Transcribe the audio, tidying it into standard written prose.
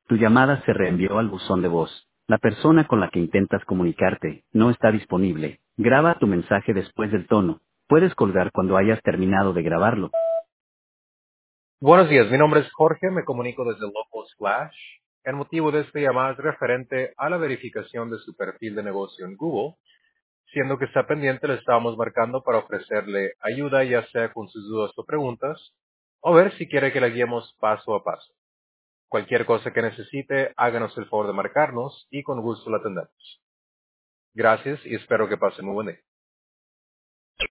Tu llamada se reenvió al buzón de voz. La persona con la que intentas comunicarte no está disponible. Graba tu mensaje después del tono. Puedes colgar cuando hayas terminado de grabarlo. Buenos días, mi nombre es Jorge, me comunico desde Local Splash. El motivo de esta llamada es referente a la verificación de su perfil de negocio en Google, siendo que está pendiente le estábamos marcando para ofrecerle ayuda ya sea con sus dudas o preguntas, o ver si quiere que le guiemos paso a paso. Cualquier cosa que necesite, háganos el favor de marcarnos y con gusto la atendemos. Gracias y espero que pasen muy buen día.